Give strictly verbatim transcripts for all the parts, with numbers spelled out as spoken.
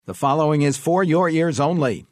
The following is for your ears only.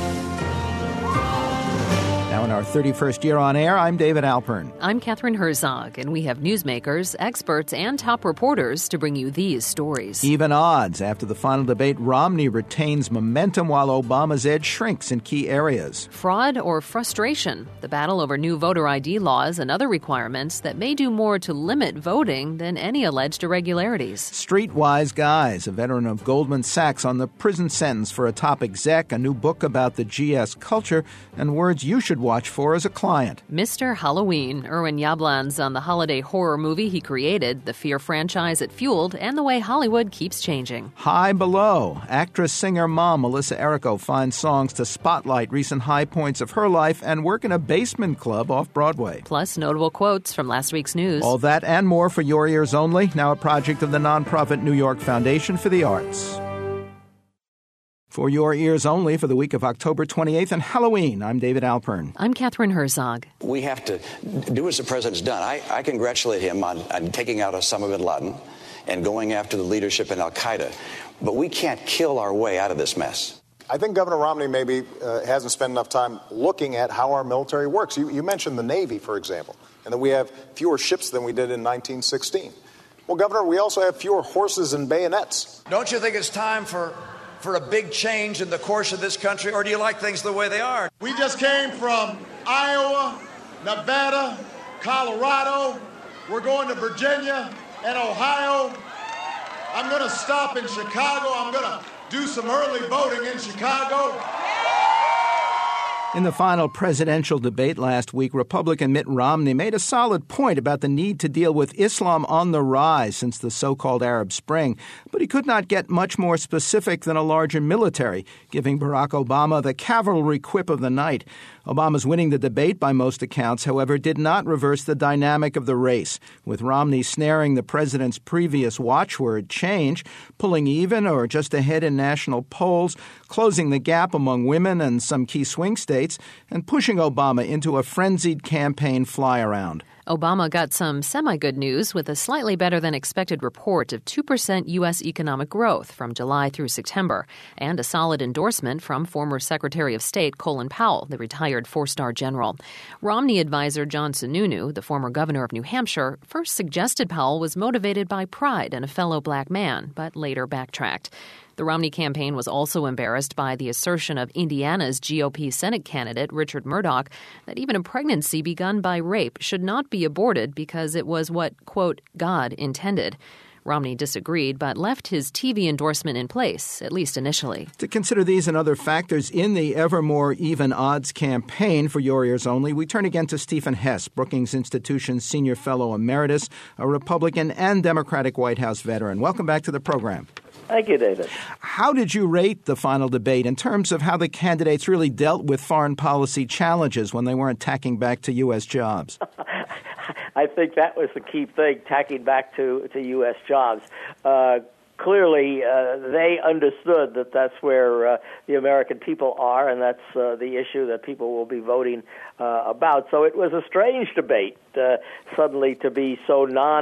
Now in our thirty-first year on air, I'm David Alpern. I'm Catherine Herzog, and we have newsmakers, experts, and top reporters to bring you these stories. Even odds. After the final debate, Romney retains momentum while Obama's edge shrinks in key areas. Fraud or frustration. The battle over new voter I D laws and other requirements that may do more to limit voting than any alleged irregularities. Streetwise Guys, a veteran of Goldman Sachs on the prison sentence for a top exec, a new book about the G S culture, and words you should watch for as a client. Mister Halloween, Irwin Yablans on the holiday horror movie he created, the Fear franchise it fueled, and the way Hollywood keeps changing. High Below. Actress, singer, mom Melissa Errico finds songs to spotlight recent high points of her life and work in a basement club off Broadway. Plus notable quotes from last week's news. All that and more for your ears only, now a project of the nonprofit New York Foundation for the Arts. For your ears only for the week of October twenty-eighth and Halloween, I'm David Alpern. I'm Catherine Herzog. We have to do as the president's done. I, I congratulate him on, on taking out Osama bin Laden and going after the leadership in al-Qaeda. But we can't kill our way out of this mess. I think Governor Romney maybe uh, hasn't spent enough time looking at how our military works. You, you mentioned the Navy, for example, and that we have fewer ships than we did in nineteen sixteen. Well, Governor, we also have fewer horses and bayonets. Don't you think it's time for... for a big change in the course of this country, or do you like things the way they are? We just came from Iowa, Nevada, Colorado. We're going to Virginia and Ohio. I'm going to stop in Chicago. I'm going to do some early voting in Chicago. In the final presidential debate last week, Republican Mitt Romney made a solid point about the need to deal with Islam on the rise since the so-called Arab Spring, but he could not get much more specific than a larger military, giving Barack Obama the cavalry quip of the night. Obama's winning the debate by most accounts, however, did not reverse the dynamic of the race, with Romney snaring the president's previous watchword, change, pulling even or just ahead in national polls, closing the gap among women and some key swing states, and pushing Obama into a frenzied campaign fly-around. Obama got some semi-good news with a slightly better-than-expected report of two percent U S economic growth from July through September, and a solid endorsement from former Secretary of State Colin Powell, the retired four-star general. Romney advisor John Sununu, the former governor of New Hampshire, first suggested Powell was motivated by pride in a fellow black man, but later backtracked. The Romney campaign was also embarrassed by the assertion of Indiana's G O P Senate candidate Richard Murdoch that even a pregnancy begun by rape should not be aborted because it was what, quote, God intended. Romney disagreed, but left his T V endorsement in place, at least initially. To consider these and other factors in the ever more even odds campaign for your ears only, we turn again to Stephen Hess, Brookings Institution's senior fellow emeritus, a Republican and Democratic White House veteran. Welcome back to the program. Thank you, David. How did you rate the final debate in terms of how the candidates really dealt with foreign policy challenges when they weren't tacking back to U S jobs? I think that was the key thing, tacking back to, to U S jobs. Uh, clearly, uh, they understood that that's where uh, the American people are, and that's uh, the issue that people will be voting uh, about. So it was a strange debate, uh, suddenly to be so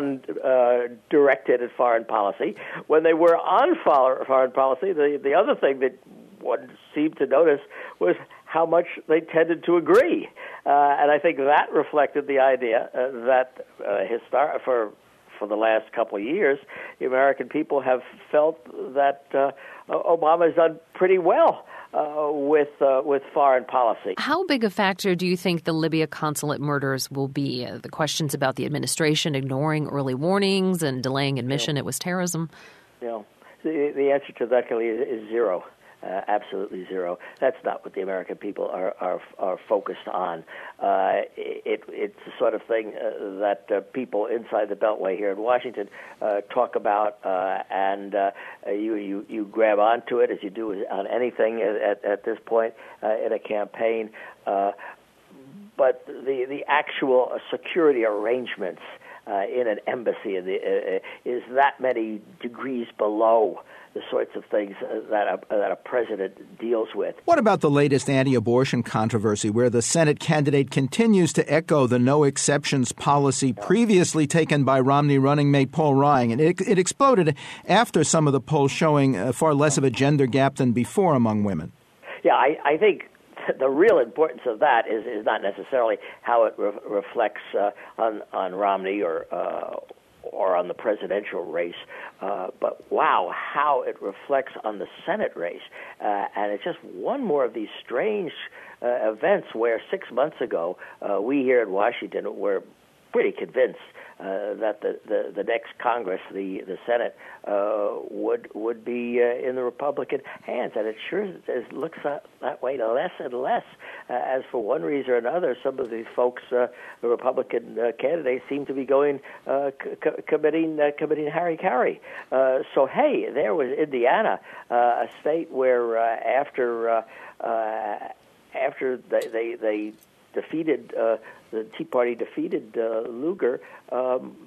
non-directed uh, at foreign policy. When they were on foreign policy, the, the other thing that one seemed to notice was how much they tended to agree. Uh, and I think that reflected the idea uh, that uh, histor- for for the last couple of years, the American people have felt that uh, Obama's done pretty well uh, with uh, with foreign policy. How big a factor do you think the Libya consulate murders will be? Uh, the questions about the administration ignoring early warnings and delaying admission you know, it was terrorism? You know, the, the answer to that is, is zero. Uh, absolutely zero. That's not what the American people are are, are focused on. Uh, it, it's the sort of thing uh, that uh, people inside the Beltway here in Washington uh, talk about, uh, and uh, you, you you grab onto it as you do on anything at, at this point uh, in a campaign. Uh, but the the actual security arrangements uh, in an embassy in the, uh, is that many degrees below the sorts of things that a, that a president deals with. What about the latest anti-abortion controversy, where the Senate candidate continues to echo the no-exceptions policy previously taken by Romney running mate Paul Ryan? And it, it exploded after some of the polls showing uh, far less of a gender gap than before among women. Yeah, I, I think the real importance of that is, is not necessarily how it re- reflects uh, on, on Romney or uh, or on the presidential race, uh, but wow, how it reflects on the Senate race. Uh, and it's just one more of these strange uh, events where six months ago, uh, we here in Washington were pretty convinced uh, that the, the, the next Congress, the, the Senate, uh, would would be uh, in the Republican hands. And it sure is, looks that, that way less and less. Uh, as for one reason or another, some of these folks, uh, the Republican uh, candidates, seem to be going uh, c- committing uh, committing hara-kiri. Uh, so hey, there was Indiana, uh, a state where uh, after uh, uh, after they they, they defeated uh, the Tea Party defeated uh, Lugar. Um,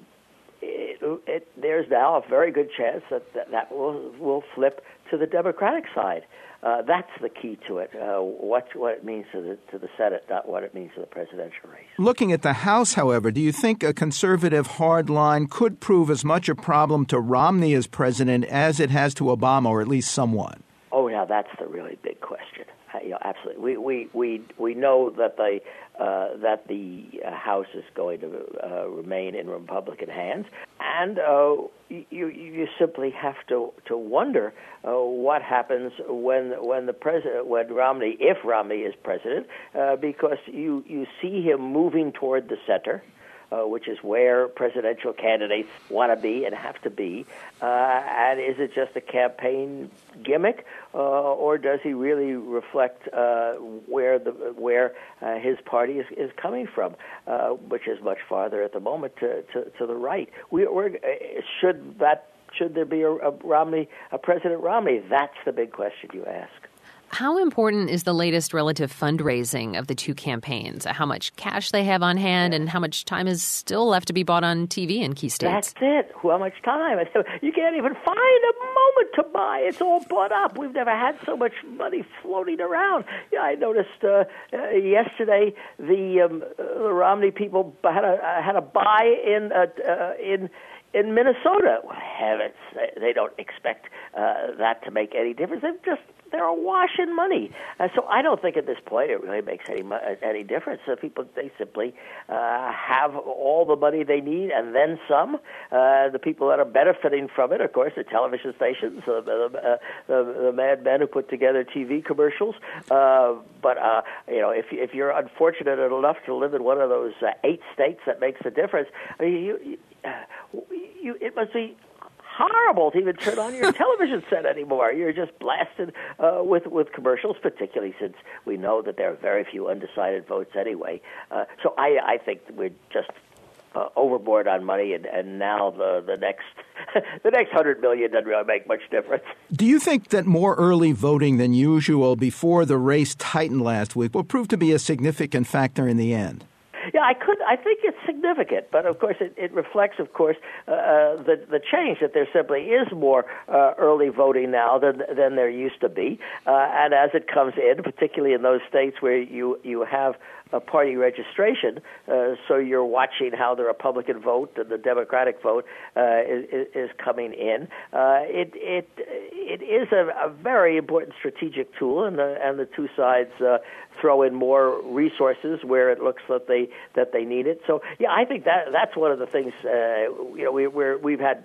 It, it, there's now a very good chance that that, that will will flip to the Democratic side. Uh, that's the key to it. Uh, what what it means to the to the Senate, not what it means to the presidential race. Looking at the House, however, do you think a conservative hard line could prove as much a problem to Romney as president as it has to Obama, or at least somewhat? Oh, now that's the really big question. Uh, you know, absolutely. We we we we know that the uh, that the uh, House is going to uh, remain in Republican hands, and uh, you you simply have to to wonder uh, what happens when when the president when Romney if Romney is president, uh, because you you see him moving toward the center. Uh, which is where presidential candidates want to be and have to be. Uh, and is it just a campaign gimmick, uh, or does he really reflect uh, where the where uh, his party is, is coming from, uh, which is much farther at the moment to, to, to the right? We, we're, uh, should that should there be a, a Romney, a President Romney? That's the big question you ask. How important is the latest relative fundraising of the two campaigns? How much cash they have on hand and how much time is still left to be bought on T V in key states? That's it. How much time? You can't even find a moment to buy. It's all bought up. We've never had so much money floating around. Yeah, I noticed uh, uh, yesterday the, um, uh, the Romney people had a uh, had a buy in uh, uh, in. in Minnesota. Well, heavens, they don't expect uh, that to make any difference. They've just they're awash in money. Uh, so I don't think at this point it really makes any any difference. Uh, people, they simply uh, have all the money they need and then some. Uh, the people that are benefiting from it, of course, the television stations, uh, the, uh, the, the madmen who put together T V commercials. Uh, but, uh, you know, if, if you're unfortunate enough to live in one of those uh, eight states that makes a difference, I mean, you, you, uh, you, it must be horrible to even turn on your television set anymore. You're just blasted uh, with with commercials, particularly since we know that there are very few undecided votes anyway. Uh, so I, I think we're just uh, overboard on money, and, and now the the next the next hundred million doesn't really make much difference. Do you think that more early voting than usual before the race tightened last week will prove to be a significant factor in the end? Yeah, I could. I think it's significant, but of course, it, it reflects, of course, uh, the the change that there simply is more uh, early voting now than than there used to be, uh, and as it comes in, particularly in those states where you you have a party registration, uh, so you're watching how the Republican vote and the Democratic vote uh, is, is coming in. Uh, it it it is a, a very important strategic tool, and the and the two sides uh, throw in more resources where it looks that they that they need it. So yeah, I think that that's one of the things. Uh, you know, we we're, we've had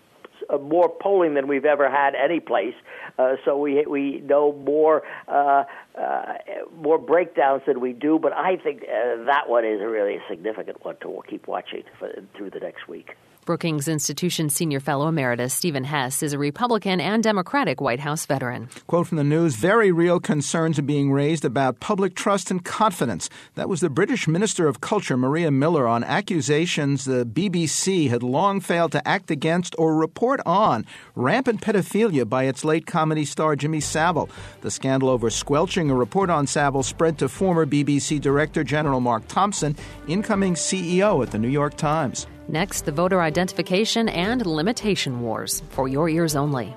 more polling than we've ever had any place, uh, so we we know more uh, uh, more breakdowns than we do. But I think uh, that one is really a significant one to keep watching for, through the next week. Brookings Institution Senior Fellow Emeritus Stephen Hess is a Republican and Democratic White House veteran. Quote from the news, very real concerns are being raised about public trust and confidence. That was the British Minister of Culture, Maria Miller, on accusations the B B C had long failed to act against or report on rampant pedophilia by its late comedy star Jimmy Savile. The scandal over squelching a report on Savile spread to former B B C Director General Mark Thompson, incoming C E O at the New York Times. Next, the voter identification and limitation wars, for your ears only.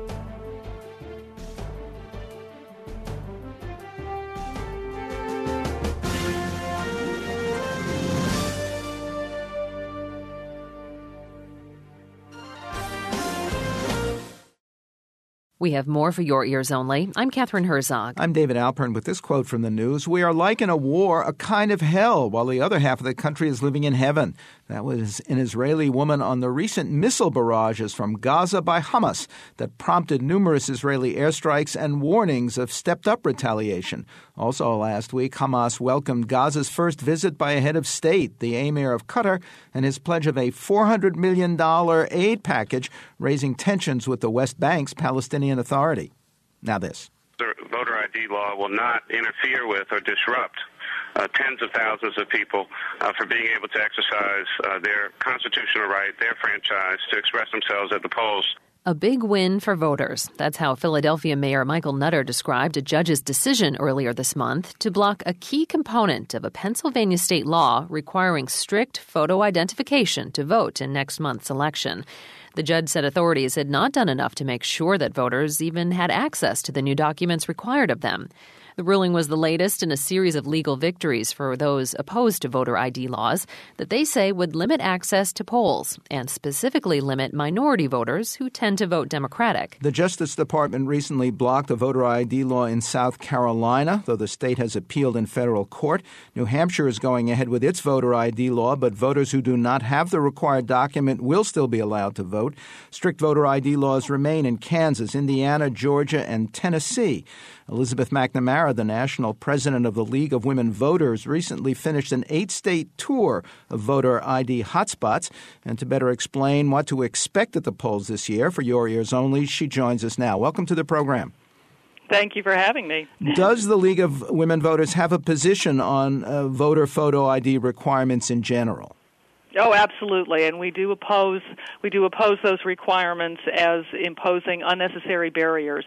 We have more for your ears only. I'm Catherine Herzog. I'm David Alpern with this quote from the news. We are like in a war, a kind of hell, while the other half of the country is living in heaven. That was an Israeli woman on the recent missile barrages from Gaza by Hamas that prompted numerous Israeli airstrikes and warnings of stepped-up retaliation. Also last week, Hamas welcomed Gaza's first visit by a head of state, the Emir of Qatar, and his pledge of a four hundred million dollars aid package, raising tensions with the West Bank's Palestinian Authority. Now this. The voter I D law will not interfere with or disrupt uh, tens of thousands of people uh, for being able to exercise uh, their constitutional right, their franchise, to express themselves at the polls. A big win for voters. That's how Philadelphia Mayor Michael Nutter described a judge's decision earlier this month to block a key component of a Pennsylvania state law requiring strict photo identification to vote in next month's election. The judge said authorities had not done enough to make sure that voters even had access to the new documents required of them. The ruling was the latest in a series of legal victories for those opposed to voter I D laws that they say would limit access to polls and specifically limit minority voters who tend to vote Democratic. The Justice Department recently blocked a voter I D law in South Carolina, though the state has appealed in federal court. New Hampshire is going ahead with its voter I D law, but voters who do not have the required document will still be allowed to vote. Strict voter I D laws remain in Kansas, Indiana, Georgia, and Tennessee. Elizabeth McNamara, the national president of the League of Women Voters, recently finished an eight-state tour of voter I D hotspots. And to better explain what to expect at the polls this year, for your ears only, she joins us now. Welcome to the program. Thank you for having me. Does the League of Women Voters have a position on uh, voter photo I D requirements in general? Oh, absolutely, and we do oppose we do oppose those requirements as imposing unnecessary barriers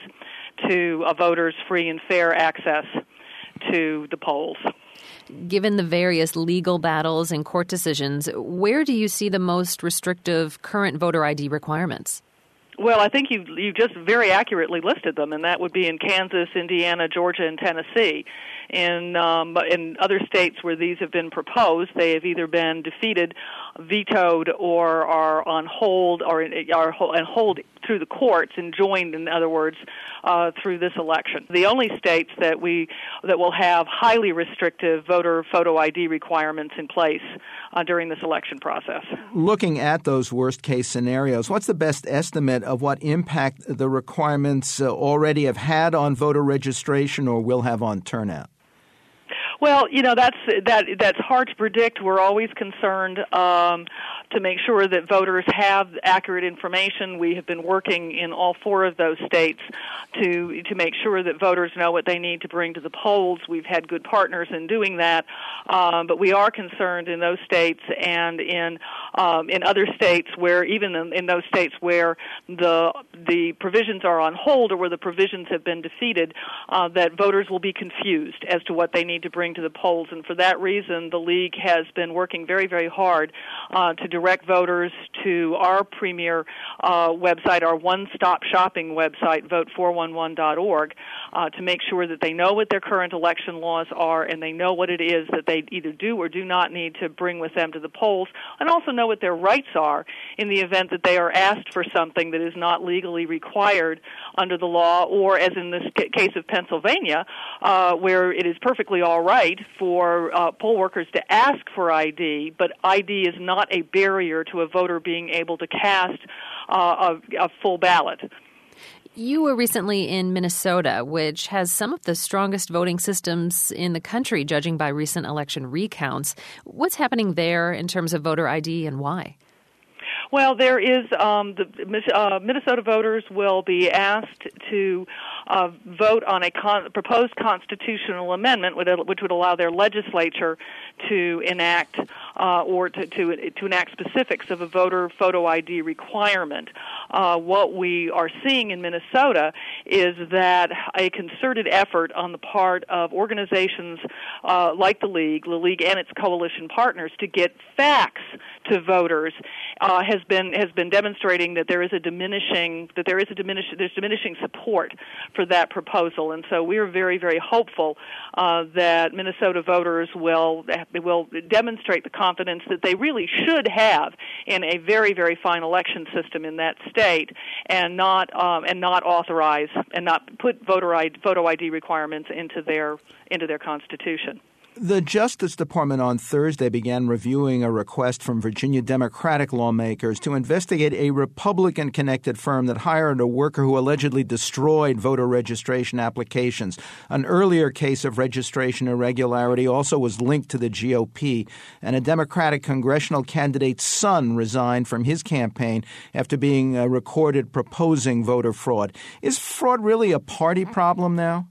to a voter's free and fair access to the polls. Given the various legal battles and court decisions, where do you see the most restrictive current voter I D requirements? Well, I think you you just very accurately listed them, and that would be in Kansas, Indiana, Georgia, and Tennessee. In um, in other states where these have been proposed, they have either been defeated, vetoed, or are on hold, or are on hold through the courts, and joined, in other words, uh, through this election. The only states that we that will have highly restrictive voter photo I D requirements in place uh, during this election process. Looking at those worst-case scenarios, what's the best estimate of what impact the requirements uh, already have had on voter registration or will have on turnout? Well, you know, that's that that's hard to predict. We're always concerned um, to make sure that voters have accurate information. We have been working in all four of those states to to make sure that voters know what they need to bring to the polls. We've had good partners in doing that, um, but we are concerned in those states and in um, in other states where, even in, in those states where the the provisions are on hold or where the provisions have been defeated, uh, that voters will be confused as to what they need to bring to the polls. And for that reason, the League has been working very, very hard uh, to direct voters to our premier uh, website, our one-stop shopping website, vote four one one dot org, uh, to make sure that they know what their current election laws are and they know what it is that they either do or do not need to bring with them to the polls, and also know what their rights are in the event that they are asked for something that is not legally required under the law, or as in this case of Pennsylvania, uh, where it is perfectly all right for uh, poll workers to ask for I D, but I D is not a barrier to a voter being able to cast uh, a, a full ballot. You were recently in Minnesota, which has some of the strongest voting systems in the country, judging by recent election recounts. What's happening there in terms of voter I D and why? Well, there is um, the uh, Minnesota voters will be asked to uh, vote on a con- proposed constitutional amendment which would allow their legislature to enact uh, or to, to to enact specifics of a voter photo I D requirement. Uh, what we are seeing in Minnesota is that a concerted effort on the part of organizations uh, like the League, the League and its coalition partners, to get facts to voters uh, has been has been demonstrating that there is a diminishing that there is a diminish there's diminishing support for that proposal, and so we are very very hopeful uh, that Minnesota voters will will demonstrate the confidence that they really should have in a very very fine election system in that state, and not um, and not authorize and not put voter I D, photo I D requirements into their into their constitution. The Justice Department on Thursday began reviewing a request from Virginia Democratic lawmakers to investigate a Republican-connected firm that hired a worker who allegedly destroyed voter registration applications. An earlier case of registration irregularity also was linked to the G O P, and a Democratic congressional candidate's son resigned from his campaign after being uh, recorded proposing voter fraud. Is fraud really a party problem now?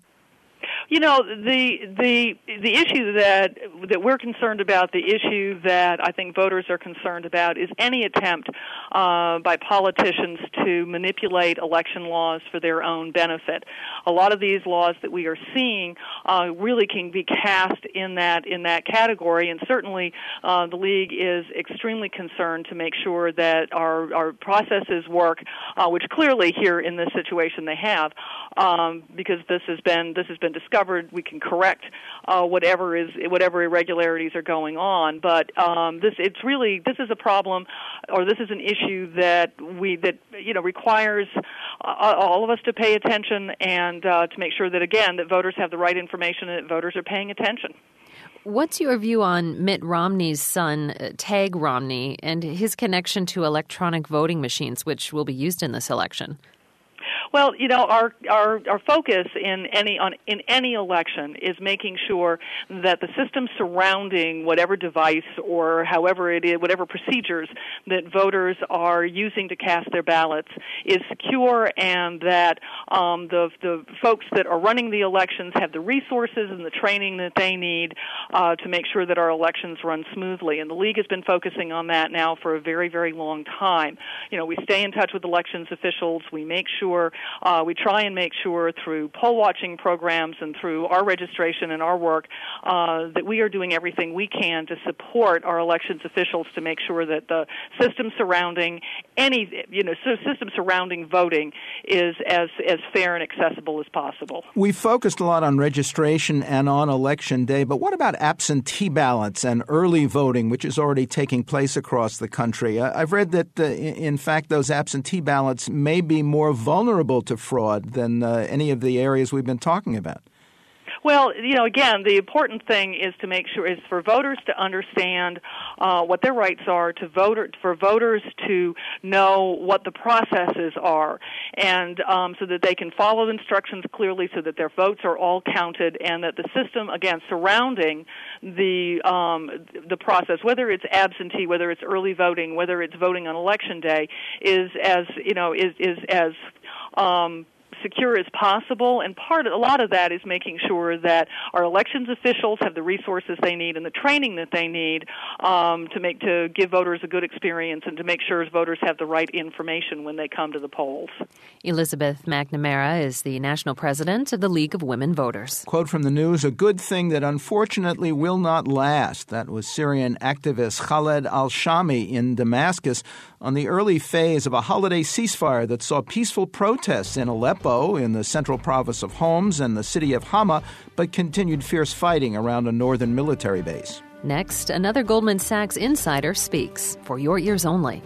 You know, the the the issue that that we're concerned about, the issue that I think voters are concerned about, is any attempt uh, by politicians to manipulate election laws for their own benefit. A lot of these laws that we are seeing uh, really can be cast in that in that category, and certainly uh, the League is extremely concerned to make sure that our our processes work, uh, which clearly here in this situation they have, um, because this has been this has been discussed. We can correct uh, whatever is whatever irregularities are going on, but um, this it's really this is a problem, or this is an issue that we that you know requires uh, all of us to pay attention and uh, to make sure that again that voters have the right information and that voters are paying attention. What's your view on Mitt Romney's son, Tag Romney, and his connection to electronic voting machines, which will be used in this election? Well, you know, our our our focus in any on in any election is making sure that the system surrounding whatever device or however it is, whatever procedures that voters are using to cast their ballots is secure, and that um, the the folks that are running the elections have the resources and the training that they need uh, to make sure that our elections run smoothly. And the League has been focusing on that now for a very, very long time. You know, we stay in touch with elections officials. We make sure Uh, we try and make sure through poll watching programs and through our registration and our work uh, that we are doing everything we can to support our elections officials to make sure that the system surrounding any, you know, system surrounding voting is as, as fair and accessible as possible. We focused a lot on registration and on Election Day, but what about absentee ballots and early voting, which is already taking place across the country? I've read that, uh, in fact, those absentee ballots may be more vulnerable to fraud than uh, any of the areas we've been talking about. Well, you know, again, the important thing is to make sure is for voters to understand uh, what their rights are, to voter for voters to know what the processes are, and um, so that they can follow instructions clearly, so that their votes are all counted, and that the system, again, surrounding the um, the process, whether it's absentee, whether it's early voting, whether it's voting on Election Day, is as you know is is as um, secure as possible, and part of, a lot of that is making sure that our elections officials have the resources they need and the training that they need um, to make to give voters a good experience and to make sure voters have the right information when they come to the polls. Elizabeth McNamara is the national president of the League of Women Voters. Quote from the news, "A good thing that unfortunately will not last." That was Syrian activist Khaled al-Shami in Damascus on the early phase of a holiday ceasefire that saw peaceful protests in Aleppo, in the central province of Homs, and the city of Hama, but continued fierce fighting around a northern military base. Next, another Goldman Sachs insider speaks for your ears only.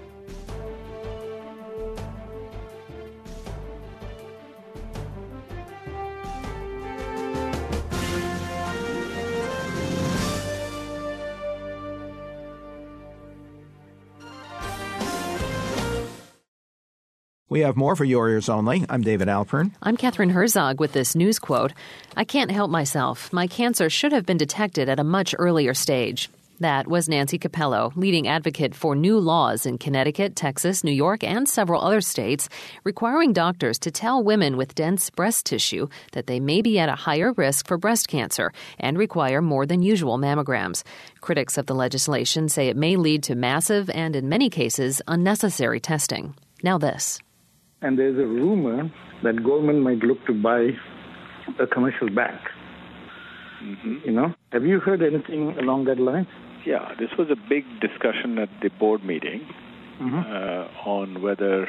We have more for your ears only. I'm David Alpern. I'm Catherine Herzog with this news quote. "I can't help myself. My cancer should have been detected at a much earlier stage." That was Nancy Capello, leading advocate for new laws in Connecticut, Texas, New York, and several other states, requiring doctors to tell women with dense breast tissue that they may be at a higher risk for breast cancer and require more than usual mammograms. Critics of the legislation say it may lead to massive and, in many cases, unnecessary testing. Now this. And there's a rumor that Goldman might look to buy a commercial bank. Mm-hmm. You know, have you heard anything along that line? Yeah, this was a big discussion at the board meeting mm-hmm. uh, on whether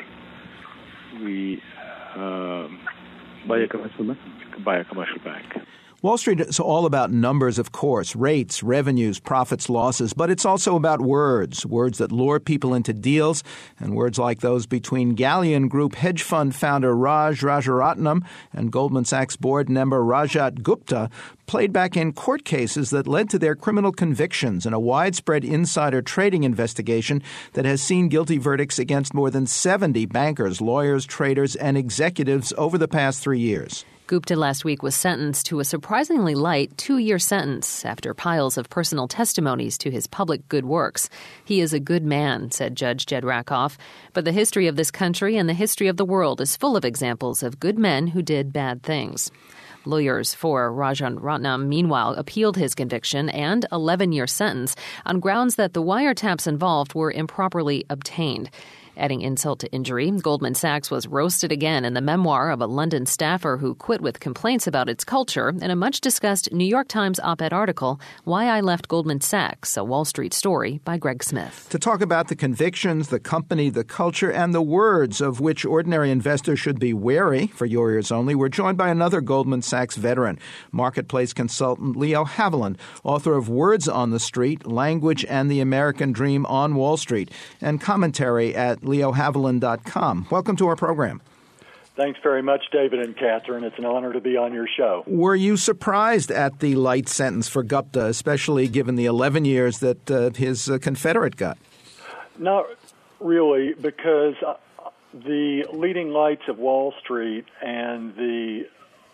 we uh, buy a commercial bank. Buy a commercial bank. Wall Street is all about numbers, of course, rates, revenues, profits, losses, but it's also about words, words that lure people into deals, and words like those between Galleon Group hedge fund founder Raj Rajaratnam and Goldman Sachs board member Rajat Gupta played back in court cases that led to their criminal convictions in a widespread insider trading investigation that has seen guilty verdicts against more than seventy bankers, lawyers, traders, and executives over the past three years. Gupta last week was sentenced to a surprisingly light two-year sentence after piles of personal testimonies to his public good works. He is a good man, said Judge Jed Rakoff, but the history of this country and the history of the world is full of examples of good men who did bad things. Lawyers for Rajaratnam, meanwhile, appealed his conviction and eleven-year sentence on grounds that the wiretaps involved were improperly obtained. Adding insult to injury, Goldman Sachs was roasted again in the memoir of a London staffer who quit with complaints about its culture in a much-discussed New York Times op-ed article, Why I Left Goldman Sachs, a Wall Street Story by Greg Smith. To talk about the convictions, the company, the culture, and the words of which ordinary investors should be wary, for your ears only, we're joined by another Goldman Sachs veteran, marketplace consultant Leo Haviland, author of Words on the Street, Language and the American Dream on Wall Street, and commentary at leo haviland dot com. Welcome to our program. Thanks very much, David and Catherine. It's an honor to be on your show. Were you surprised at the light sentence for Gupta, especially given the eleven years that uh, his uh, Confederate got? Not really, because uh, the leading lights of Wall Street and the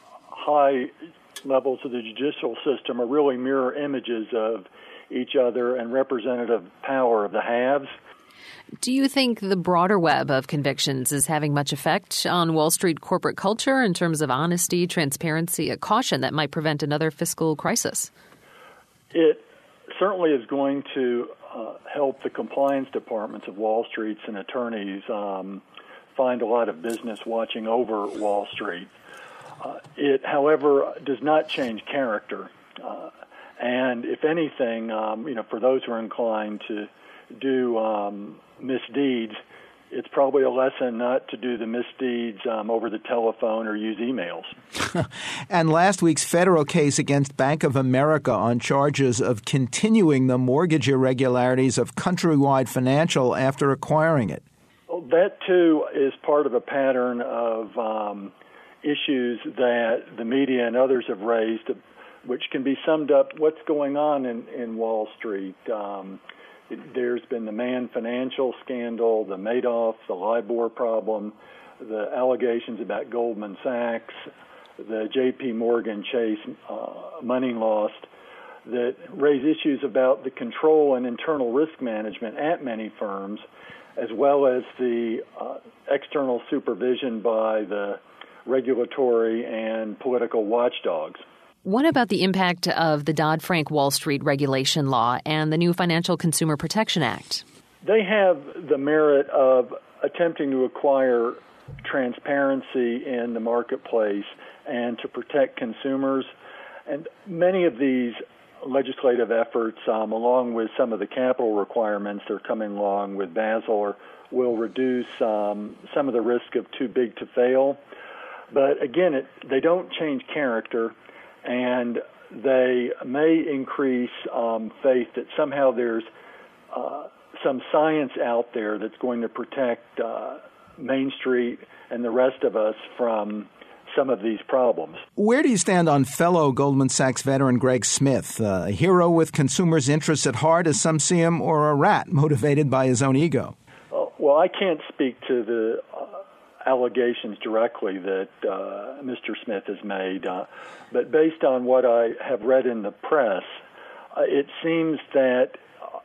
high levels of the judicial system are really mirror images of each other and representative power of the haves. Do you think the broader web of convictions is having much effect on Wall Street corporate culture in terms of honesty, transparency, a caution that might prevent another fiscal crisis? It certainly is going to uh, help the compliance departments of Wall Streets and attorneys um, find a lot of business watching over Wall Street. Uh, it, however, does not change character. Uh, and if anything, um, you know, for those who are inclined to do um, misdeeds, it's probably a lesson not to do the misdeeds um, over the telephone or use emails. And last week's federal case against Bank of America on charges of continuing the mortgage irregularities of Countrywide Financial after acquiring it. Well, that, too, is part of a pattern of um, issues that the media and others have raised, which can be summed up what's going on in, in Wall Street. Um, There's been the Mann Financial scandal, the Madoff, the LIBOR problem, the allegations about Goldman Sachs, the J P Morgan Chase uh, money lost that raise issues about the control and internal risk management at many firms, as well as the uh, external supervision by the regulatory and political watchdogs. What about the impact of the Dodd-Frank Wall Street regulation law and the new Financial Consumer Protection Act? They have the merit of attempting to acquire transparency in the marketplace and to protect consumers. And many of these legislative efforts, um, along with some of the capital requirements that are coming along with Basel, or will reduce um, some of the risk of too big to fail. But again, it, they don't change character. And they may increase um, faith that somehow there's uh, some science out there that's going to protect uh, Main Street and the rest of us from some of these problems. Where do you stand on fellow Goldman Sachs veteran Greg Smith, uh, a hero with consumers' interests at heart, as some see him, or a rat motivated by his own ego? Uh, well, I can't speak to the uh, allegations directly that uh, Mister Smith has made, uh, but based on what I have read in the press, uh, it seems that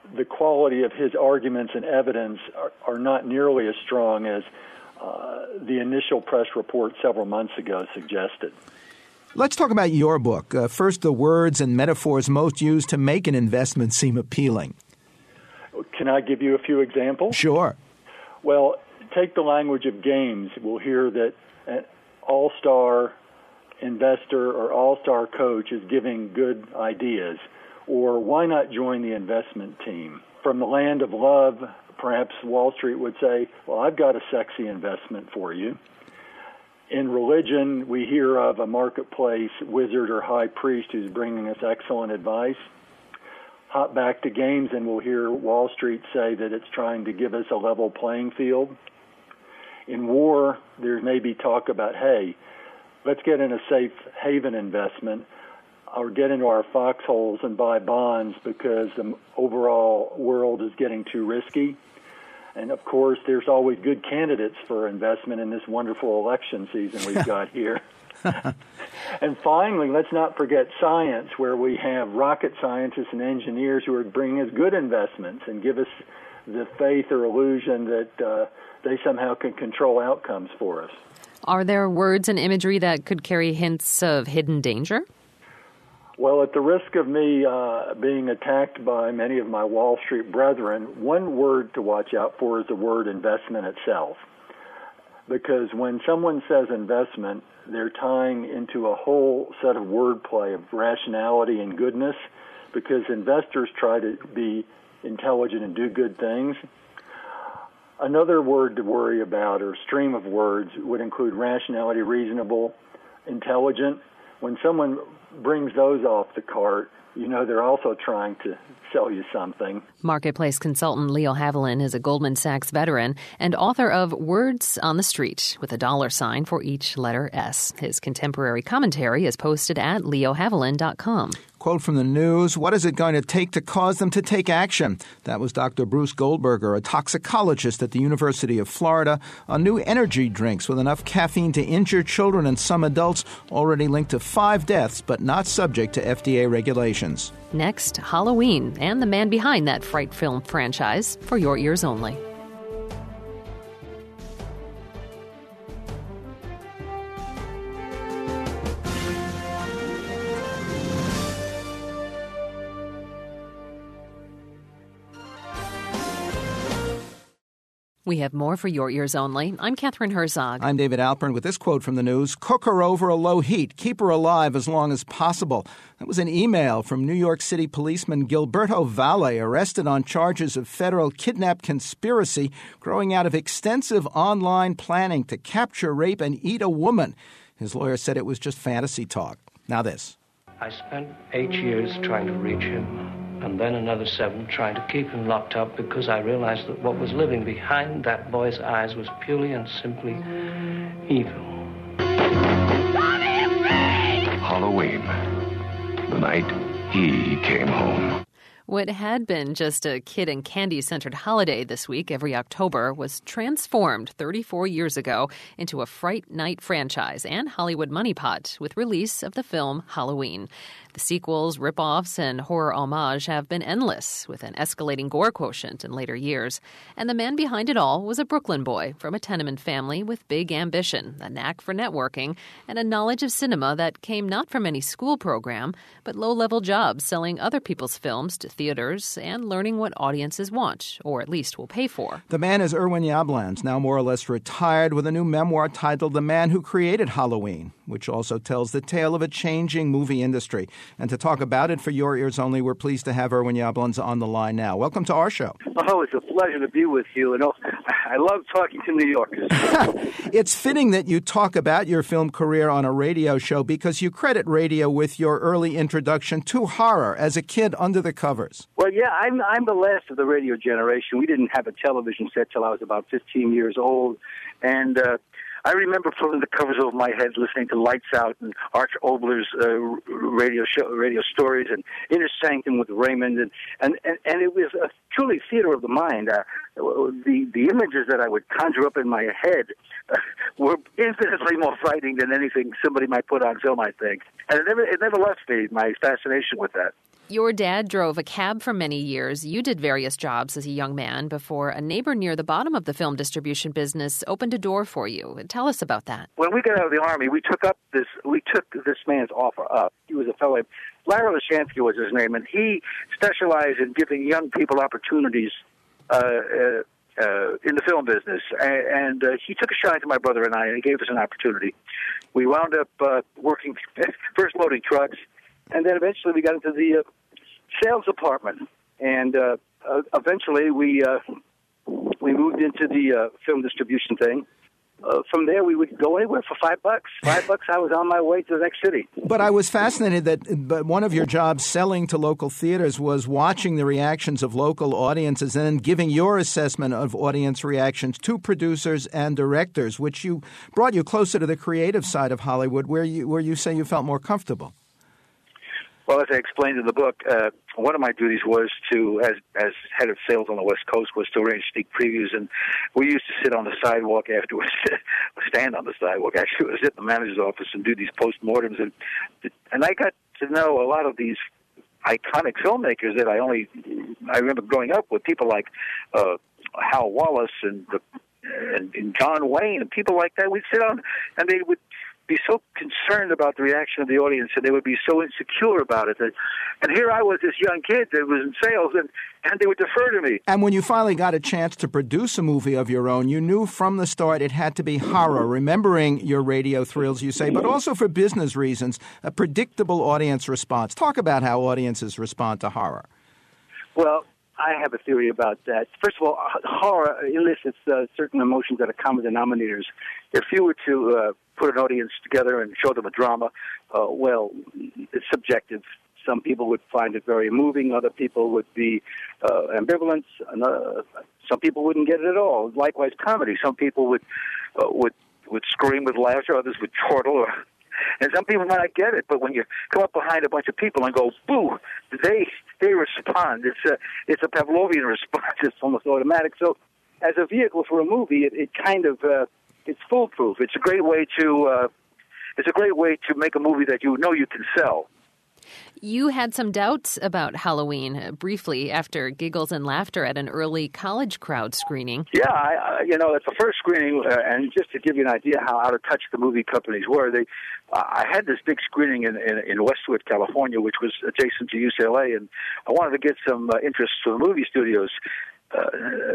the quality of his arguments and evidence are, are not nearly as strong as uh, the initial press report several months ago suggested. Let's talk about your book. Uh, first, the words and metaphors most used to make an investment seem appealing. Can I give you a few examples? Sure. Well, take the language of games. We'll hear that an all-star investor or all-star coach is giving good ideas. Or why not join the investment team? From the land of love, perhaps Wall Street would say, well, I've got a sexy investment for you. In religion, we hear of a marketplace wizard or high priest who's bringing us excellent advice. Hop back to games, and we'll hear Wall Street say that it's trying to give us a level playing field. In war, there may be talk about, hey, let's get in a safe haven investment or get into our foxholes and buy bonds because the overall world is getting too risky. And, of course, there's always good candidates for investment in this wonderful election season we've got here. And finally, let's not forget science, where we have rocket scientists and engineers who are bringing us good investments and give us the faith or illusion that uh, they somehow can control outcomes for us. Are there words and imagery that could carry hints of hidden danger? Well, at the risk of me uh, being attacked by many of my Wall Street brethren, one word to watch out for is the word investment itself. Because when someone says investment, they're tying into a whole set of wordplay of rationality and goodness, because investors try to be intelligent and do good things. Another word to worry about, or stream of words, would include rationality, reasonable, intelligent. When someone brings those off the cart, you know they're also trying to sell you something. Marketplace consultant Leo Haviland is a Goldman Sachs veteran and author of Words on the Street, with a dollar sign for each letter S. His contemporary commentary is posted at leo haviland dot com. Quote from the news, what is it going to take to cause them to take action? That was Doctor Bruce Goldberger, a toxicologist at the University of Florida, on new energy drinks with enough caffeine to injure children and some adults, already linked to five deaths but not subject to F D A regulations. Next, Halloween and the man behind that fright film franchise, for your ears only. We have more for your ears only. I'm Catherine Herzog. I'm David Alpern with this quote from the news. Cook her over a low heat. Keep her alive as long as possible. That was an email from New York City policeman Gilberto Valle, arrested on charges of federal kidnap conspiracy growing out of extensive online planning to capture, rape, and eat a woman. His lawyer said it was just fantasy talk. Now this. I spent eight years trying to reach him, and then another seven trying to keep him locked up, because I realized that what was living behind that boy's eyes was purely and simply evil. Halloween, the night he came home. What had been just a kid and candy-centered holiday this week every October was transformed thirty-four years ago into a Fright Night franchise and Hollywood money pot with release of the film Halloween. The sequels, rip-offs, and horror homage have been endless, with an escalating gore quotient in later years. And the man behind it all was a Brooklyn boy from a tenement family with big ambition, a knack for networking, and a knowledge of cinema that came not from any school program, but low-level jobs selling other people's films to theaters and learning what audiences want, or at least will pay for. The man is Irwin Yablans, now more or less retired, with a new memoir titled The Man Who Created Halloween, which also tells the tale of a changing movie industry. And to talk about it for your ears only, we're pleased to have Irwin Yablans on the line now. Welcome to our show. Oh, it's a pleasure to be with you. And I love talking to New Yorkers. It's fitting that you talk about your film career on a radio show, because you credit radio with your early introduction to horror as a kid under the covers. Well, yeah, I'm I'm the last of the radio generation. We didn't have a television set till I was about fifteen years old. And uh, I remember pulling the covers over my head, listening to Lights Out and Arch Obler's uh, radio show, radio stories, and Inner Sanctum with Raymond, and and, and, and it was a truly theater of the mind. Uh, the the images that I would conjure up in my head uh, were infinitely more frightening than anything somebody might put on film, I think, and it never it never left me, my fascination with that. Your dad drove a cab for many years. You did various jobs as a young man before a neighbor near the bottom of the film distribution business opened a door for you. Tell us about that. When we got out of the Army, we took up this, we took this man's offer up. He was a fellow, Larry Lashansky was his name, and he specialized in giving young people opportunities uh, uh, uh, in the film business. And, and uh, he took a shine to my brother and I, and he gave us an opportunity. We wound up uh, working, first loading trucks, and then eventually we got into the uh, sales department, and uh, uh, eventually we uh, we moved into the uh, film distribution thing. Uh, from there, we would go anywhere for five bucks. Five bucks, I was on my way to the next city. But I was fascinated that but one of your jobs selling to local theaters was watching the reactions of local audiences and then giving your assessment of audience reactions to producers and directors, which you brought you closer to the creative side of Hollywood, where you where you say you felt more comfortable. Well, as I explained in the book, uh, one of my duties was to, as as head of sales on the West Coast, was to arrange sneak previews, and we used to sit on the sidewalk afterwards, stand on the sidewalk, actually, it was at the manager's office and do these postmortems, and and I got to know a lot of these iconic filmmakers that I only, I remember growing up with, people like uh, Hal Wallace and, the, and, and John Wayne and people like that. We'd sit on, and they would be so concerned about the reaction of the audience, and they would be so insecure about it. That, and here I was, this young kid that was in sales, and, and they would defer to me. And when you finally got a chance to produce a movie of your own, you knew from the start it had to be horror, remembering your radio thrills, you say, but also for business reasons, a predictable audience response. Talk about how audiences respond to horror. Well, I have a theory about that. First of all, horror elicits uh, certain emotions that are common denominators. If you were to uh, put an audience together and show them a drama, uh, well, it's subjective. Some people would find it very moving. Other people would be uh, ambivalent. Another, some people wouldn't get it at all. Likewise, comedy. Some people would uh, would would scream with laughter. Others would chortle. Or, and some people might not get it. But when you come up behind a bunch of people and go boo, they they respond. It's a it's a Pavlovian response. It's almost automatic. So, as a vehicle for a movie, it, it kind of uh, it's foolproof. It's a great way to uh, it's a great way to make a movie that you know you can sell. You had some doubts about Halloween uh, briefly after giggles and laughter at an early college crowd screening. Yeah, I, I, you know, at the first screening, uh, and just to give you an idea how out of touch the movie companies were, they, uh, I had this big screening in, in, in Westwood, California, which was adjacent to U C L A, and I wanted to get some uh, interest from the movie studios. Uh,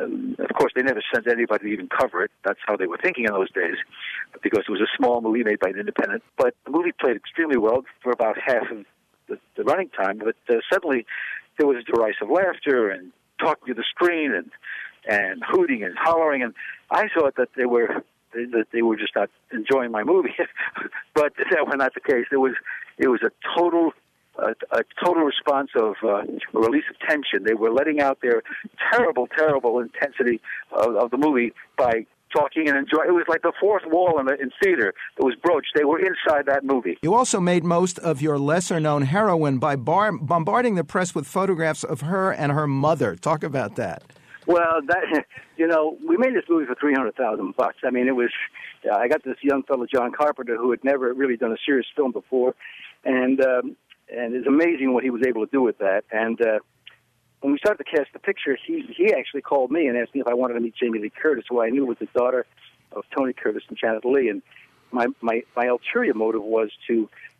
of course, they never sent anybody to even cover it. That's how they were thinking in those days, because it was a small movie made by an independent. But the movie played extremely well for about half of the, the running time. But uh, suddenly there was derisive laughter and talking to the screen and and hooting and hollering. And I thought that they were that they were just not enjoying my movie. But that was not the case. It was it was a total. A, a total response of uh, a release of tension. They were letting out their terrible, terrible intensity of, of the movie by talking and enjoying. It was like the fourth wall in, the, in theater that was broached. They were inside that movie. You also made most of your lesser-known heroine by bar- bombarding the press with photographs of her and her mother. Talk about that. Well, that you know, we made this movie for three hundred thousand bucks. I mean, it was. Uh, I got this young fellow, John Carpenter, who had never really done a serious film before, and. Um, And it's amazing what he was able to do with that. And uh, when we started to cast the picture, he he actually called me and asked me if I wanted to meet Jamie Lee Curtis, who I knew was the daughter of Tony Curtis and Janet Leigh. And my, my, my ulterior motive was to,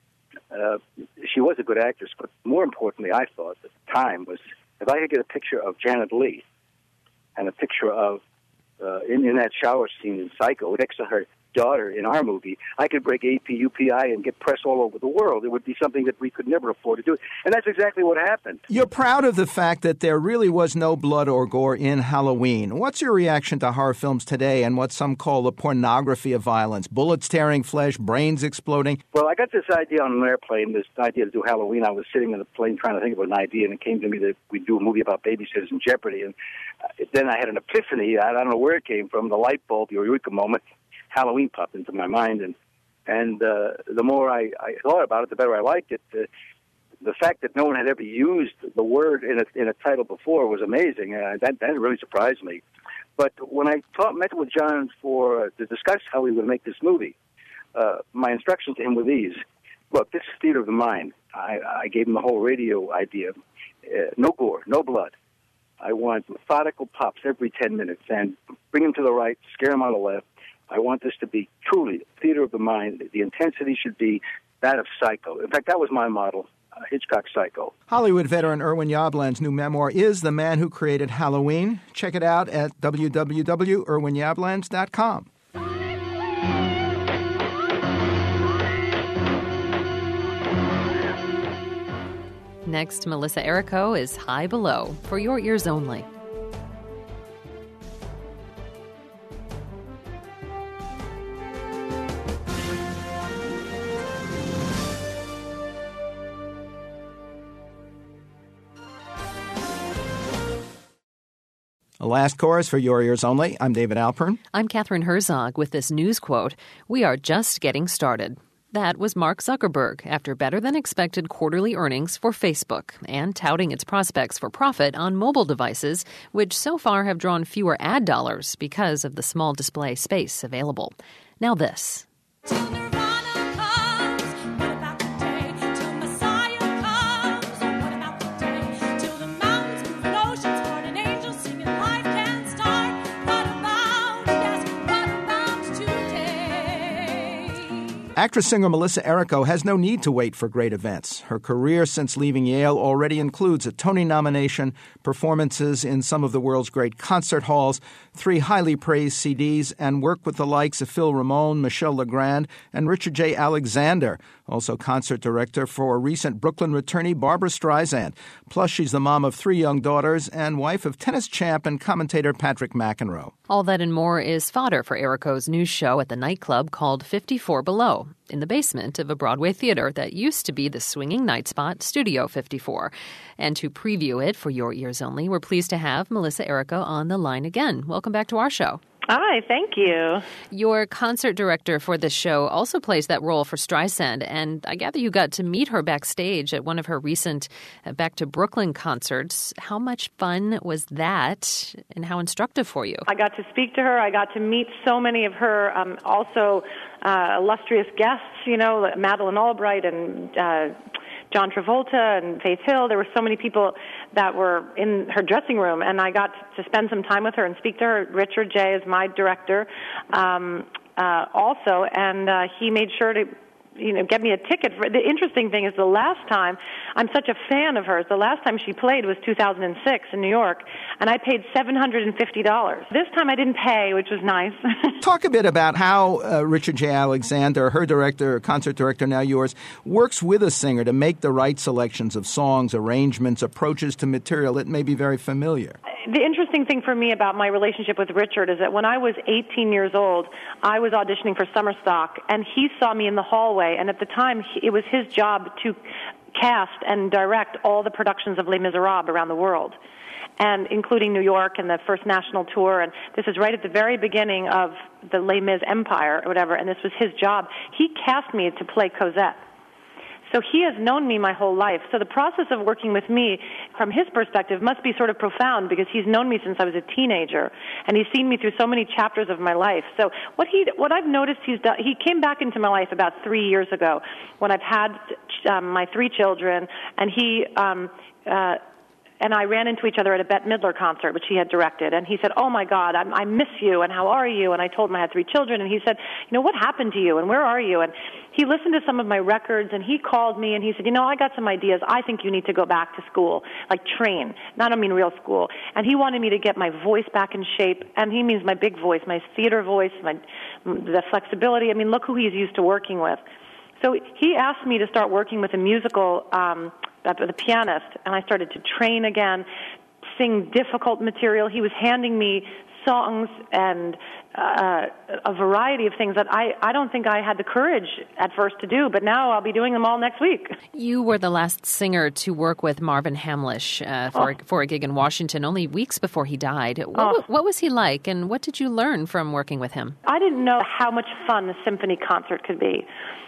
uh, she was a good actress, but more importantly, I thought at the time, was if I could get a picture of Janet Leigh and a picture of, uh, in, in that shower scene in Psycho, next to her daughter in our movie, I could break A P U P I and get press all over the world. It would be something that we could never afford to do. And that's exactly what happened. You're proud of the fact that there really was no blood or gore in Halloween. What's your reaction to horror films today and what some call the pornography of violence? Bullets tearing flesh, brains exploding? Well, I got this idea on an airplane, this idea to do Halloween. I was sitting in the plane trying to think of an idea, and it came to me that we'd do a movie about babysitters in Jeopardy. And then I had an epiphany. I don't know where it came from, the light bulb, the eureka moment. Halloween popped into my mind, and and uh, the more I, I thought about it, the better I liked it. Uh, the fact that no one had ever used the word in a, in a title before was amazing. Uh, that, that really surprised me. But when I talk, met with John for uh, to discuss how we would make this movie, uh, my instructions to him were these. look, this is theater of the mind. I, I gave him the whole radio idea. Uh, no gore, no blood. I want methodical pops every ten minutes and bring them to the right, scare them on the left. I want this to be truly theater of the mind. The intensity should be that of Psycho. In fact, that was my model, uh, Hitchcock Psycho. Hollywood veteran Irwin Yablans' new memoir is The Man Who Created Halloween. Check it out at w w w dot irwin yablans dot com. Next, Melissa Errico is High Below, for your ears only. A last chorus for your ears only. I'm David Alpern. I'm Catherine Herzog with this news quote. We are just getting started. That was Mark Zuckerberg after better-than-expected quarterly earnings for Facebook and touting its prospects for profit on mobile devices, which so far have drawn fewer ad dollars because of the small display space available. Now this. Actress-singer Melissa Errico has no need to wait for great events. Her career since leaving Yale already includes a Tony nomination, performances in some of the world's great concert halls, three highly praised C Ds, and work with the likes of Phil Ramone, Michel Legrand, and Richard J. Alexander, also concert director for recent Brooklyn returnee Barbra Streisand. Plus, she's the mom of three young daughters and wife of tennis champ and commentator Patrick McEnroe. All that and more is fodder for Errico's new show at the nightclub called fifty-four Below, in the basement of a Broadway theater that used to be the swinging night spot Studio fifty-four. And to preview it for your ears only, we're pleased to have Melissa Errico on the line again. Welcome back to our show. Hi, thank you. Your concert director for this show also plays that role for Streisand, and I gather you got to meet her backstage at one of her recent uh, Back to Brooklyn concerts. How much fun was that, and how instructive for you? I got to speak to her. I got to meet so many of her um, also uh, illustrious guests, you know, Madeleine Albright and uh John Travolta and Faith Hill. There were so many people that were in her dressing room, and I got to spend some time with her and speak to her. Richard J. is my director um, uh, also, and uh, he made sure to you know, get me a ticket. For, the interesting thing is the last time, I'm such a fan of hers, the last time she played was two thousand six in New York, and I paid seven hundred fifty dollars. This time I didn't pay, which was nice. Talk a bit about how uh, Richard J. Alexander, her director, concert director, now yours, works with a singer to make the right selections of songs, arrangements, approaches to material that may be very familiar. The interesting thing for me about my relationship with Richard is that when I was eighteen years old, I was auditioning for Summer Stock, and he saw me in the hallway, and at the time, it was his job to cast and direct all the productions of Les Miserables around the world, and including New York and the first national tour, and this is right at the very beginning of the Les Mis empire, or whatever, and this was his job. He cast me to play Cosette. So he has known me my whole life. So the process of working with me, from his perspective, must be sort of profound because he's known me since I was a teenager, and he's seen me through so many chapters of my life. So what he, what I've noticed he's done, he came back into my life about three years ago when I've had um, my three children, and he. Um, uh, And I ran into each other at a Bette Midler concert, which he had directed. And he said, "Oh, my God, I, I miss you, and how are you?" And I told him I had three children. And he said, "You know, what happened to you, and where are you?" And he listened to some of my records, and he called me, and he said, "You know, I got some ideas. I think you need to go back to school, like train. Not, I mean, real school." And he wanted me to get my voice back in shape. And he means my big voice, my theater voice, my the flexibility. I mean, look who he's used to working with. So he asked me to start working with a musical um the pianist, and I started to train again, sing difficult material. He was handing me songs and uh, a variety of things that I, I don't think I had the courage at first to do, but now I'll be doing them all next week. You were the last singer to work with Marvin Hamlisch uh, for, oh. for a gig in Washington only weeks before he died. What, oh. what was he like, and what did you learn from working with him? I didn't know how much fun a symphony concert could be.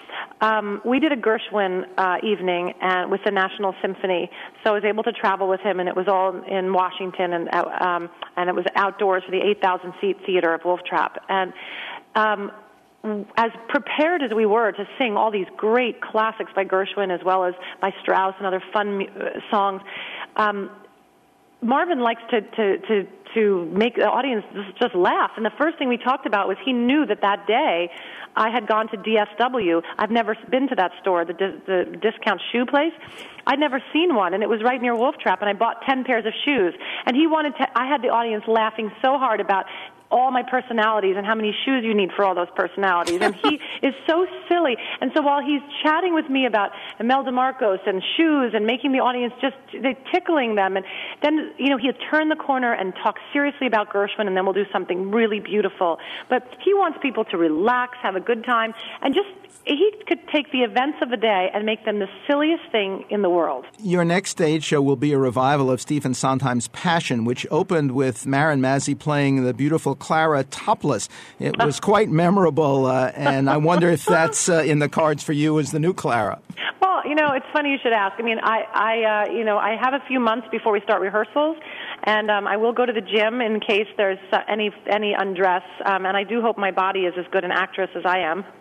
Um, we did a Gershwin uh, evening and with the National Symphony, so I was able to travel with him, and it was all in Washington, and um, and it was outdoors for the eight thousand seat theater of Wolf Trap. And um, as prepared as we were to sing all these great classics by Gershwin as well as by Strauss and other fun uh, songs, um, Marvin likes to, to, to, to make the audience just, just laugh. And the first thing we talked about was he knew that that day I had gone to D S W. I've never been to that store, the, the discount shoe place. I'd never seen one, and it was right near Wolf Trap, and I bought ten pairs of shoes. And he wanted to, I had the audience laughing so hard about all my personalities and how many shoes you need for all those personalities. And he is so silly. And so while he's chatting with me about Imelda Marcos and shoes and making the audience just, they tickling them, and then, you know, he'll turn the corner and talk seriously about Gershwin, and then we'll do something really beautiful. But he wants people to relax, have a good time, and just, he could take the events of the day and make them the silliest thing in the world. Your next stage show will be a revival of Stephen Sondheim's Passion, which opened with Marin Mazzie playing the beautiful Clara topless. It was quite memorable, uh, and I wonder if that's uh, in the cards for you as the new Clara. Well, you know, it's funny you should ask. I mean, I, I, uh, you know, I have a few months before we start rehearsals, and um, I will go to the gym in case there's uh, any any undress. Um, and I do hope my body is as good an actress as I am.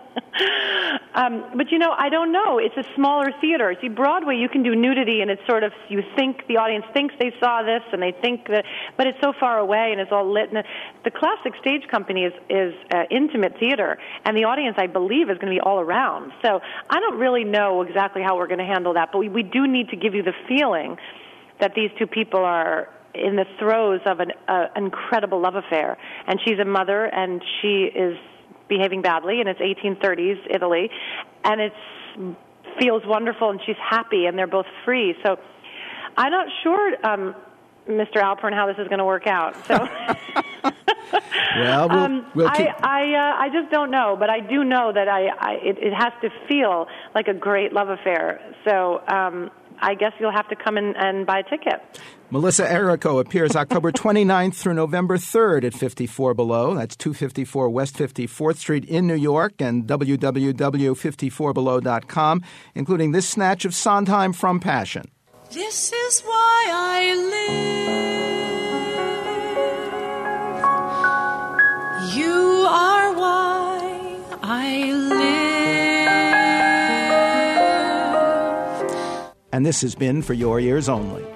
um, but you know, I don't know. It's a smaller theater. See, Broadway, you can do nudity, and it's sort of, you think the audience thinks they saw this, and they think that, but it's so far away, and it's all lit. And the Classic Stage Company is is uh, intimate theater, and the audience, I believe, is going to be all around. So I don't really know exactly how we're going to handle that, but we, we do need to give you the feeling that these two people are in the throes of an uh, incredible love affair. And she's a mother, and she is behaving badly, and it's eighteen thirties Italy, and it feels wonderful, and she's happy, and they're both free. So I'm not sure, um, Mister Alpern, how this is going to work out. So well, we'll, um, we'll keep... I I, uh, I just don't know, but I do know that I, I it, it has to feel like a great love affair. So um, I guess you'll have to come in and buy a ticket. Melissa Errico appears October twenty-ninth through November third at fifty-four Below. That's two fifty-four West fifty-fourth Street in New York, and w w w dot fifty-four below dot com, including this snatch of Sondheim from Passion. This is why I live. You are why I live. And this has been For Your Ears Only.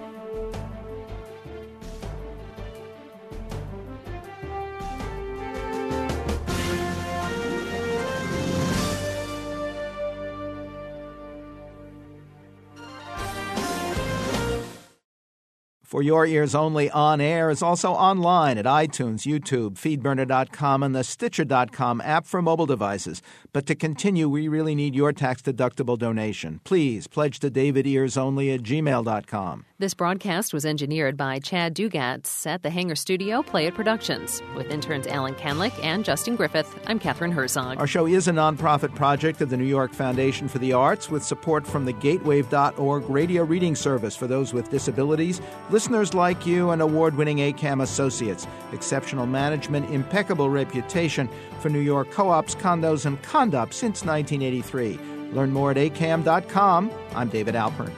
For Your Ears Only on air is also online at iTunes, YouTube, feedburner dot com, and the Stitcher dot com app for mobile devices. But to continue, we really need your tax-deductible donation. Please pledge to David Ears Only at gmail dot com. This broadcast was engineered by Chad Dugatz at the Hangar Studio, Play It Productions. With interns Alan Kenlick and Justin Griffith, I'm Catherine Herzog. Our show is a nonprofit project of the New York Foundation for the Arts with support from the gatewave dot org radio reading service for those with disabilities, listeners like you, and award-winning A C A M associates. Exceptional management, impeccable reputation for New York co-ops, condos, and condup since nineteen eighty-three. Learn more at A C A M dot com. I'm David Alpern.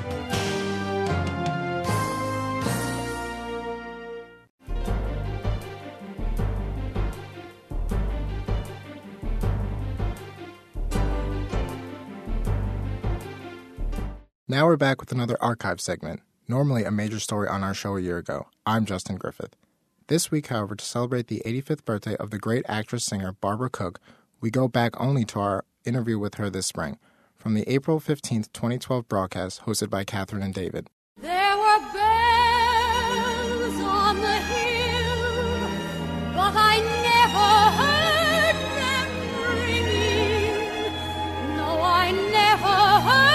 Now we're back with another archive segment, normally a major story on our show a year ago. I'm Justin Griffith. This week, however, to celebrate the eighty-fifth birthday of the great actress-singer Barbara Cook, we go back only to our interview with her this spring, from the April fifteenth, twenty twelve broadcast hosted by Catherine and David. There were bells on the hill, but I never heard them ringing. No, I never heard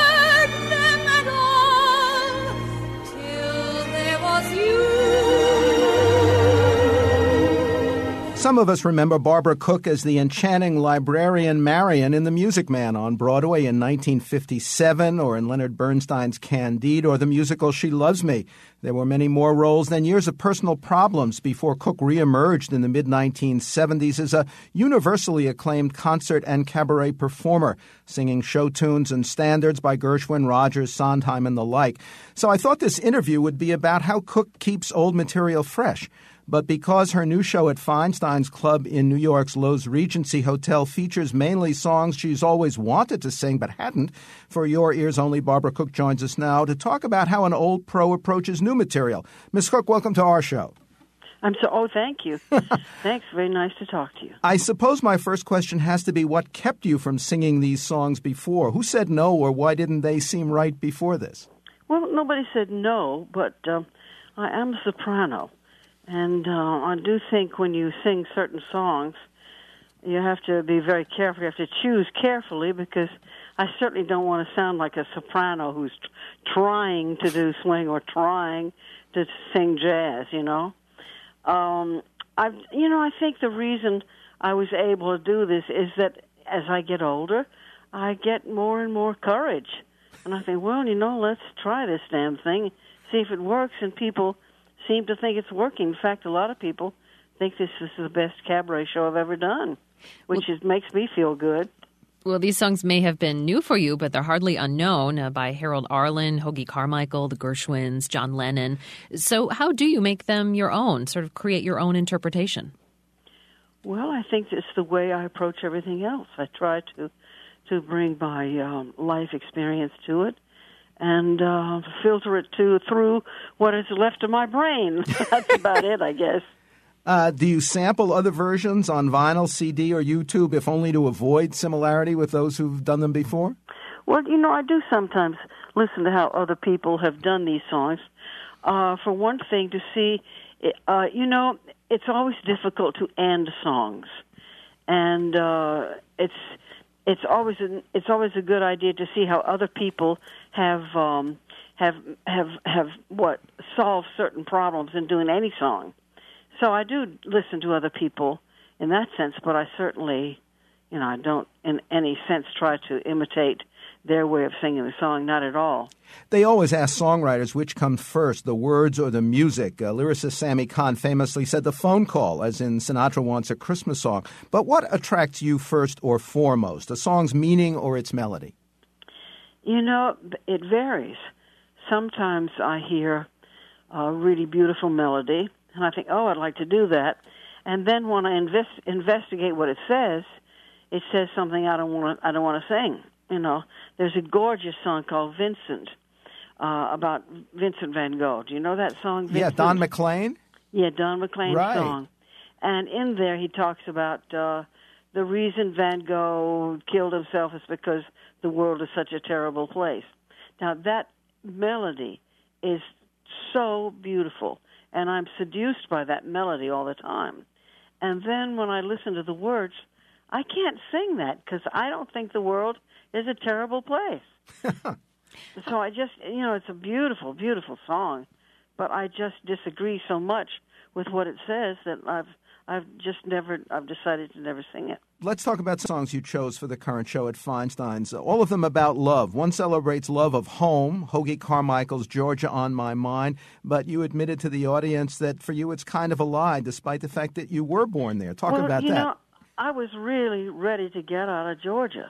Some of us remember Barbara Cook as the enchanting librarian Marion in The Music Man on Broadway in nineteen fifty-seven, or in Leonard Bernstein's Candide, or the musical She Loves Me. There were many more roles than years of personal problems before Cook reemerged in the mid nineteen seventies as a universally acclaimed concert and cabaret performer, singing show tunes and standards by Gershwin, Rogers, Sondheim, and the like. So I thought this interview would be about how Cook keeps old material fresh. but because her new show at Feinstein's Club in New York's Loews Regency Hotel features mainly songs she's always wanted to sing but hadn't, for your ears only, Barbara Cook joins us now to talk about how an old pro approaches new material. Miss Cook, welcome to our show. I'm so. Oh, thank you. Thanks. Very nice to talk to you. I suppose my first question has to be, what kept you from singing these songs before? Who said no, or why didn't they seem right before this? Well, nobody said no, but uh, I am a soprano, and uh, I do think when you sing certain songs, you have to be very careful. You have to choose carefully, because I certainly don't want to sound like a soprano who's t- trying to do swing or trying to sing jazz, you know. Um, I, you know, I think the reason I was able to do this is that as I get older, I get more and more courage. And I think, well, you know, let's try this damn thing, see if it works. And people seem to think it's working. In fact, a lot of people think this is the best cabaret show I've ever done, which well, is, makes me feel good. Well, these songs may have been new for you, but they're hardly unknown uh, by Harold Arlen, Hoagy Carmichael, the Gershwins, John Lennon. So how do you make them your own, sort of create your own interpretation? Well, I think it's the way I approach everything else. I try to to bring my um, life experience to it and uh, filter it to through what is left of my brain. That's about it, I guess. Uh, do you sample other versions on vinyl, C D, or YouTube, if only to avoid similarity with those who've done them before? Well, you know, I do sometimes listen to how other people have done these songs. Uh, for one thing, to see, uh, you know, it's always difficult to end songs, and uh, it's it's always a, it's always a good idea to see how other people have um, have have have what solved certain problems in doing any song. So I do listen to other people in that sense, but I certainly, you know, I don't in any sense try to imitate their way of singing the song, not at all. They always ask songwriters which comes first, the words or the music. Uh, lyricist Sammy Kahn famously said the phone call, as in Sinatra Wants a Christmas Song. But what attracts you first or foremost, a song's meaning or its melody? You know, it varies. Sometimes I hear a really beautiful melody, and I think, oh, I'd like to do that. And then when I invest, investigate what it says, it says something I don't want to. I don't want to sing. You know, there's a gorgeous song called Vincent uh, about Vincent van Gogh. Do you know that song? Vincent? Yeah, Don McLean. Yeah, Don McLean's right. song. And in there, he talks about uh, the reason Van Gogh killed himself is because the world is such a terrible place. Now that melody is so beautiful. And I'm seduced by that melody all the time. And then when I listen to the words, I can't sing that because I don't think the world is a terrible place. So I just, you know, it's a beautiful, beautiful song, but I just disagree so much with what it says that I've I've just never, I've decided to never sing it. Let's talk about songs you chose for the current show at Feinstein's. All of them about love. One celebrates love of home, Hoagy Carmichael's Georgia on My Mind, but you admitted to the audience that for you it's kind of a lie, despite the fact that you were born there. Talk well, about you that. Know, I was really ready to get out of Georgia.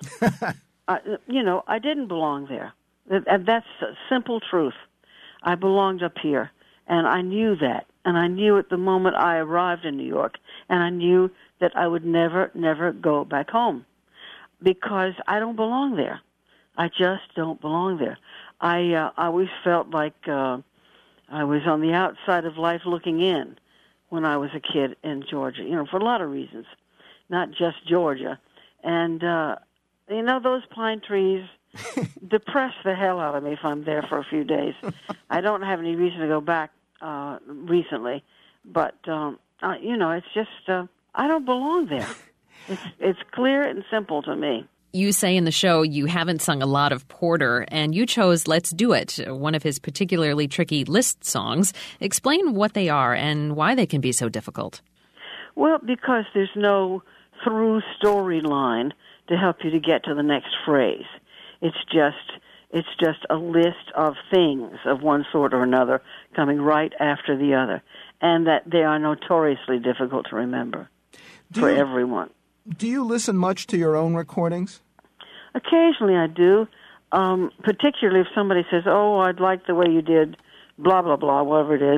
I, you know, I didn't belong there. And that's a simple truth. I belonged up here, and I knew that. And I knew it the moment I arrived in New York, and I knew that I would never, never go back home because I don't belong there. I just don't belong there. I uh, I always felt like uh, I was on the outside of life looking in when I was a kid in Georgia, you know, for a lot of reasons, not just Georgia. And, uh, you know, those pine trees depress the hell out of me if I'm there for a few days. I don't have any reason to go back uh, recently, but, um, uh, you know, it's just, uh, I don't belong there. It's, it's clear and simple to me. You say in the show you haven't sung a lot of Porter, and you chose Let's Do It, one of his particularly tricky Liszt songs. Explain what they are and why they can be so difficult. Well, because there's no through storyline to help you to get to the next phrase. It's just it's just a list of things of one sort or another coming right after the other, and that they are notoriously difficult to remember do for you, everyone. Do you listen much to your own recordings? Occasionally I do, um, particularly if somebody says, oh, I'd like the way you did blah, blah, blah, whatever it is,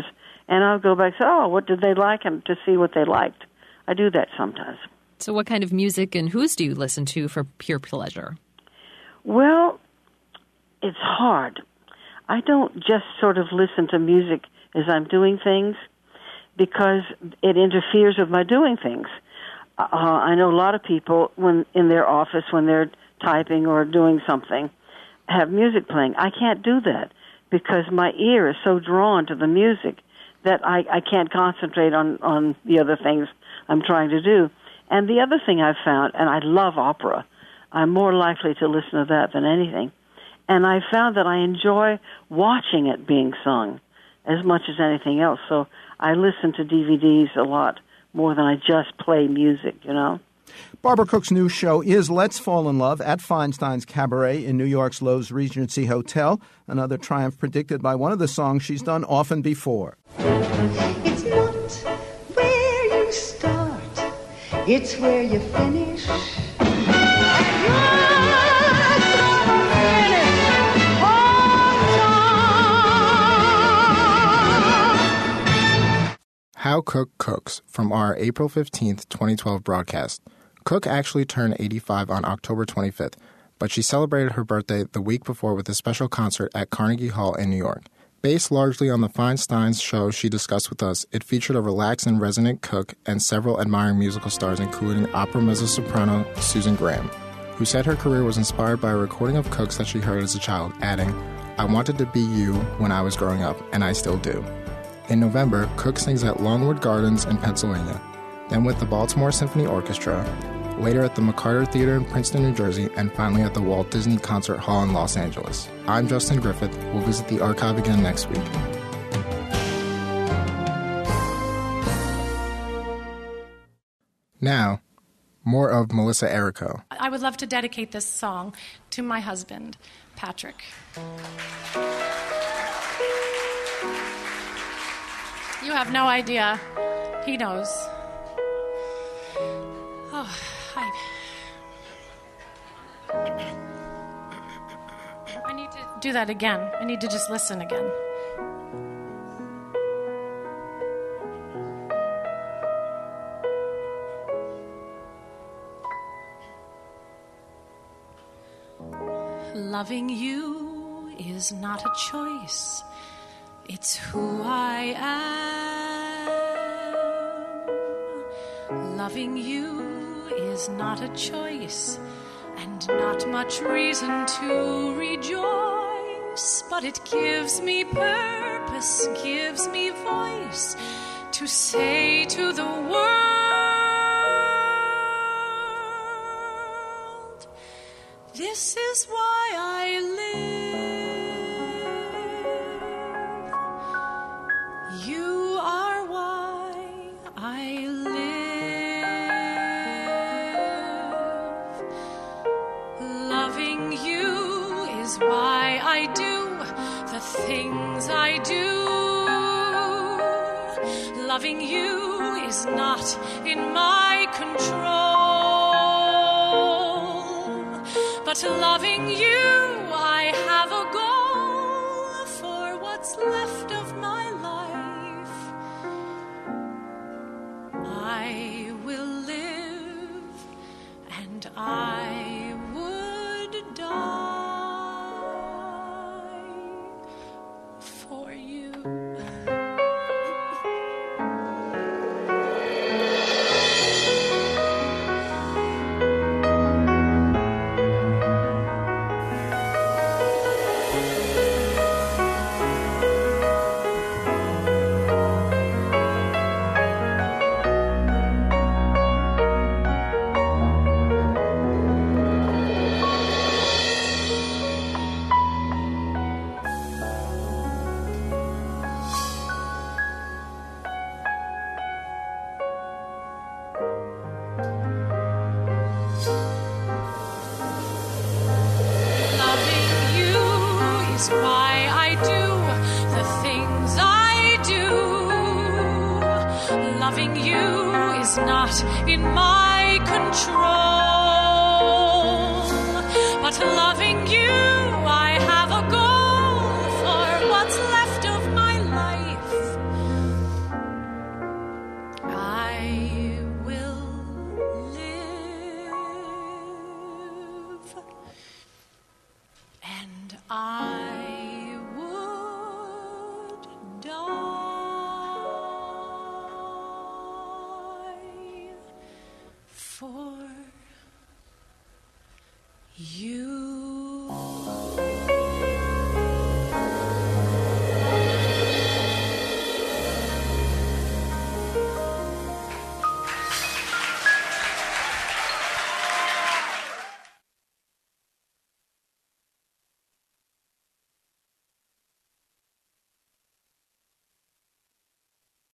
and I'll go back and say, oh, what did they like, and to see what they liked. I do that sometimes. So what kind of music and whose do you listen to for pure pleasure? Well, it's hard. I don't just sort of listen to music as I'm doing things because it interferes with my doing things. Uh, I know a lot of people when in their office, when they're typing or doing something, have music playing. I can't do that because my ear is so drawn to the music that I, I can't concentrate on, on the other things I'm trying to do. And the other thing I've found, and I love opera, I'm more likely to listen to that than anything. And I found that I enjoy watching it being sung as much as anything else. So I listen to D V Ds a lot more than I just play music, you know. Barbara Cook's new show is Let's Fall in Love at Feinstein's Cabaret in New York's Loews Regency Hotel, another triumph predicted by one of the songs she's done often before. It's not where you start, it's where you finish. How Cook Cooks from our April fifteenth, twenty twelve broadcast. Cook actually turned eighty-five on October twenty-fifth, but she celebrated her birthday the week before with a special concert at Carnegie Hall in New York. Based largely on the Feinsteins show she discussed with us, it featured a relaxed and resonant Cook and several admiring musical stars, including opera mezzo-soprano Susan Graham, who said her career was inspired by a recording of Cook's that she heard as a child, adding, "I wanted to be you when I was growing up, and I still do." In November, Cook sings at Longwood Gardens in Pennsylvania, then with the Baltimore Symphony Orchestra, later at the McCarter Theater in Princeton, New Jersey, and finally at the Walt Disney Concert Hall in Los Angeles. I'm Justin Griffith. We'll visit the archive again next week. Now, more of Melissa Errico. I would love to dedicate this song to my husband, Patrick. You have no idea. He knows. Oh, hi. I need to do that again. I need to just listen again. Loving you is not a choice. It's who I am. Loving you is not a choice, and not much reason to rejoice, but it gives me purpose, gives me voice to say to the world, this is why I live. You are why I live. Loving you is why I do the things I do. Loving you is not in my control, but loving you, I have a goal for what's left of my life. I will live, and I would die for you. Why I do the things I do. Loving you is not in my control, but loving you, I have a goal for what's left of my life. for you.